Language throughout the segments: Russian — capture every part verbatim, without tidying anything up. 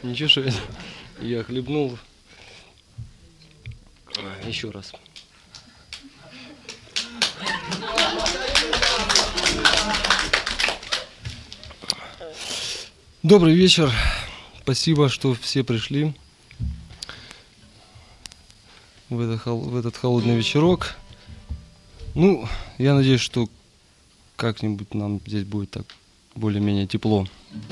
Ничего, что это я хлебнул. Еще раз. Добрый вечер. Спасибо, что все пришли в, это, в этот холодный вечерок. Ну, я надеюсь, что как-нибудь нам здесь будет так более-менее тепло.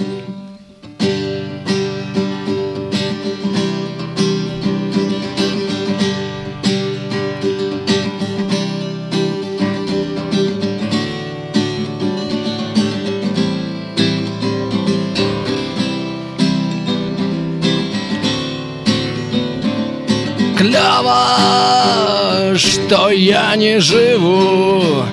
Клёво, что я не живу.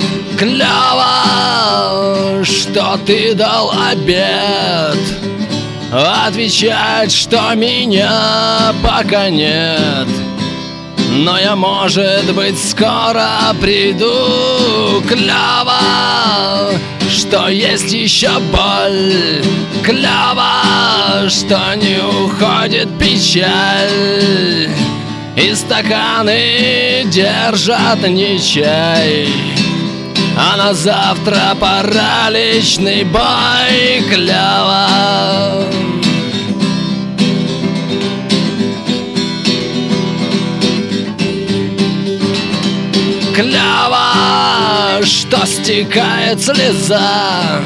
Клёво, что ты дал обед. Отвечать, что меня пока нет. Но я, может быть, скоро приду. Клёво, что есть еще боль. Клёво, что не уходит печаль. И стаканы держат не чай, а на завтра параличный бой. Клёво. Клёво, что стекает слеза.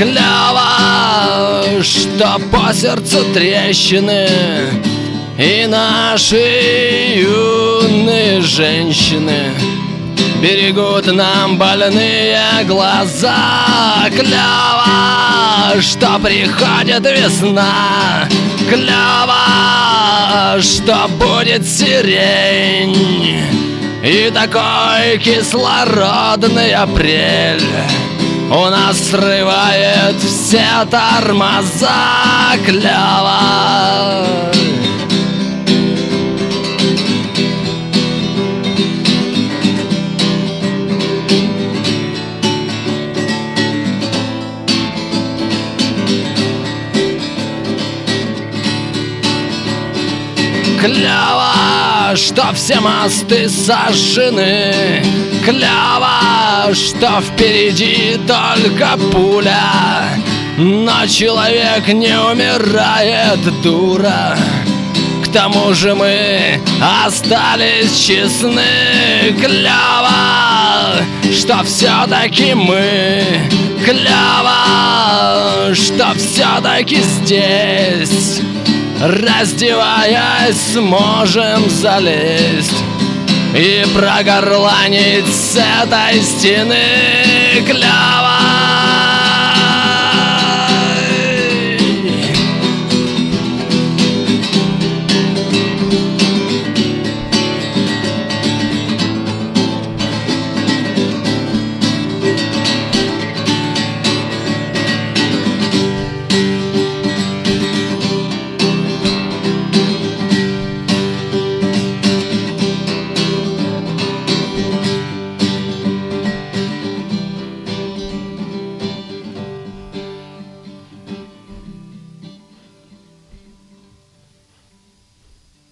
Клёво, что по сердцу трещины. И наши юные женщины берегут нам больные глаза. Клёво, что приходит весна. Клёво, что будет сирень. И такой кислородный апрель у нас срывает все тормоза. Клёво. Клёво, что все мосты сожжены. Клёво, что впереди только пуля. Но человек не умирает, дура. К тому же мы остались честны. Клёво, что все-таки мы. Клёво, что все-таки здесь. Раздеваясь, сможем залезть и прогорланить с этой стены. Клёво,